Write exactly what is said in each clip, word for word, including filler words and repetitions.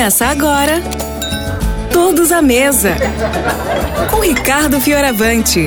Começa agora, Todos à Mesa, com Ricardo Fioravante.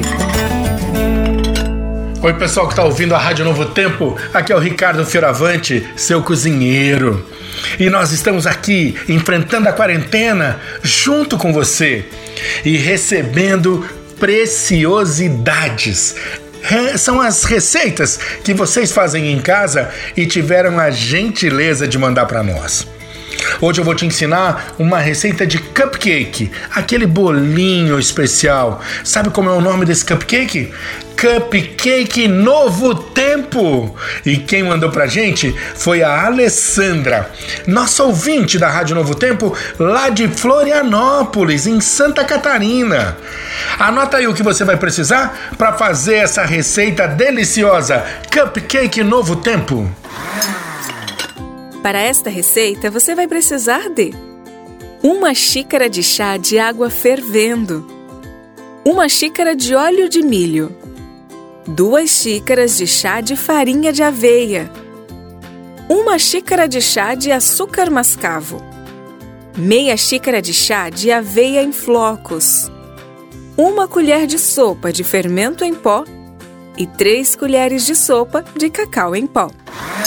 Oi, pessoal que está ouvindo a Rádio Novo Tempo, aqui é o Ricardo Fioravante, seu cozinheiro. E nós estamos aqui enfrentando a quarentena junto com você e recebendo preciosidades. São as receitas que vocês fazem em casa e tiveram a gentileza de mandar para nós. Hoje eu vou te ensinar uma receita de cupcake, aquele bolinho especial. Sabe como é o nome desse cupcake? Cupcake Novo Tempo! E quem mandou pra gente foi a Alessandra, nossa ouvinte da Rádio Novo Tempo, lá de Florianópolis, em Santa Catarina. Anota aí o que você vai precisar para fazer essa receita deliciosa, Cupcake Novo Tempo. Para esta receita, você vai precisar de uma xícara de chá de água fervendo, uma xícara de óleo de milho, duas xícaras de chá de farinha de aveia, uma xícara de chá de açúcar mascavo, meia xícara de chá de aveia em flocos, uma colher de sopa de fermento em pó e três colheres de sopa de cacau em pó.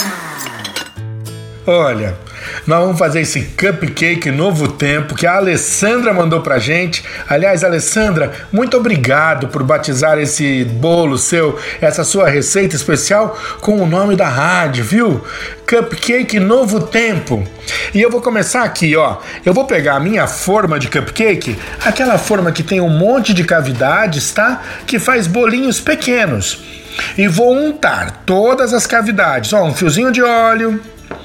Olha, nós vamos fazer esse cupcake Novo Tempo que a Alessandra mandou pra gente. Aliás, Alessandra, muito obrigado por batizar esse bolo seu, essa sua receita especial com o nome da rádio, viu? Cupcake Novo Tempo. E eu vou começar aqui, ó. Eu vou pegar a minha forma de cupcake, aquela forma que tem um monte de cavidades, tá? Que faz bolinhos pequenos. E vou untar todas as cavidades, ó, um fiozinho de óleo.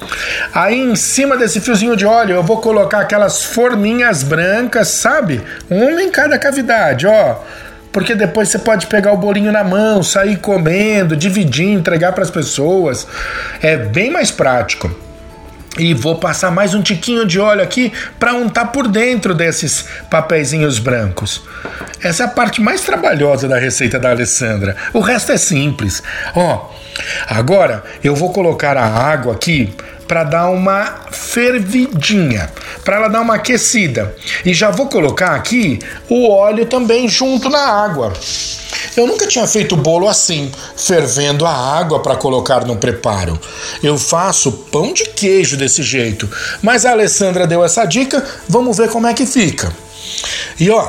Aí em cima desse fiozinho de óleo eu vou colocar aquelas forminhas brancas, sabe? Uma em cada cavidade, ó. Porque depois você pode pegar o bolinho na mão, sair comendo, dividir, entregar para as pessoas. É bem mais prático. E vou passar mais um tiquinho de óleo aqui para untar por dentro desses papeizinhos brancos. Essa é a parte mais trabalhosa da receita da Alessandra. O resto é simples. Ó, agora eu vou colocar a água aqui para dar uma fervidinha, para ela dar uma aquecida. E já vou colocar aqui o óleo também junto na água. Eu nunca tinha feito bolo assim, fervendo a água para colocar no preparo. Eu faço pão de queijo desse jeito, mas a Alessandra deu essa dica, vamos ver como é que fica. E ó,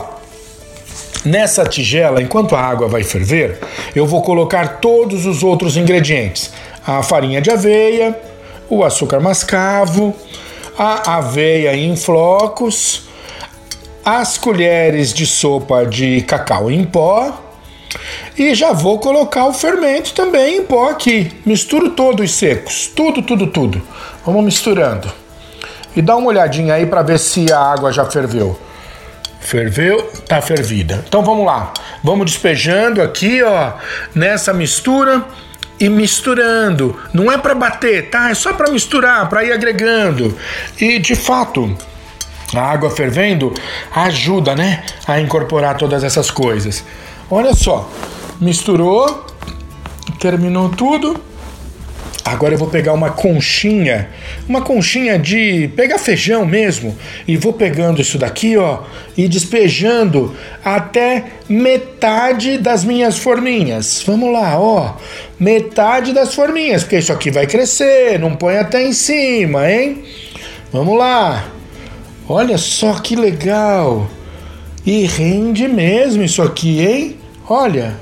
nessa tigela, enquanto a água vai ferver, eu vou colocar todos os outros ingredientes. A farinha de aveia, o açúcar mascavo, a aveia em flocos, as colheres de sopa de cacau em pó, e já vou colocar o fermento também em pó aqui. Misturo todos secos, tudo, tudo, tudo. Vamos misturando. E dá uma olhadinha aí para ver se a água já ferveu. Ferveu, tá fervida. Então vamos lá. Vamos despejando aqui, ó, nessa mistura e misturando. Não é para bater, tá? É só para misturar, para ir agregando. E de fato, a água fervendo ajuda, né, a incorporar todas essas coisas. Olha só, misturou, terminou tudo. Agora eu vou pegar uma conchinha, uma conchinha de pegar feijão mesmo, e vou pegando isso daqui, ó, e despejando até metade das minhas forminhas. Vamos lá, ó, metade das forminhas, porque isso aqui vai crescer, não põe até em cima, hein? Vamos lá. Olha só que legal. E rende mesmo isso aqui, hein? Olha,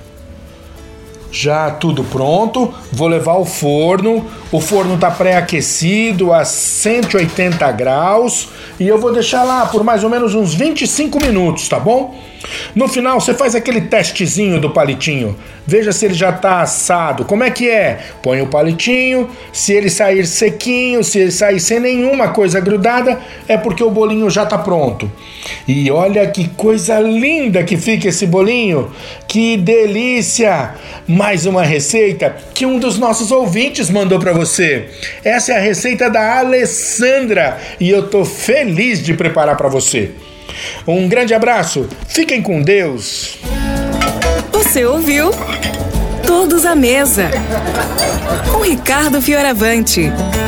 já tudo pronto. Vou levar ao forno. O forno tá pré-aquecido a cento e oitenta graus e eu vou deixar lá por mais ou menos uns vinte e cinco minutos, tá bom? No final você faz aquele testezinho do palitinho. Veja se ele já tá assado. Como é que é? Põe o palitinho. Se ele sair sequinho, se ele sair sem nenhuma coisa grudada, é porque o bolinho já tá pronto. E olha que coisa linda que fica esse bolinho. Que delícia! Mais uma receita que um dos nossos ouvintes mandou para você. Essa é a receita da Alessandra e eu tô feliz de preparar para você. Um grande abraço, fiquem com Deus. Você ouviu Todos à Mesa, com Ricardo Fioravante.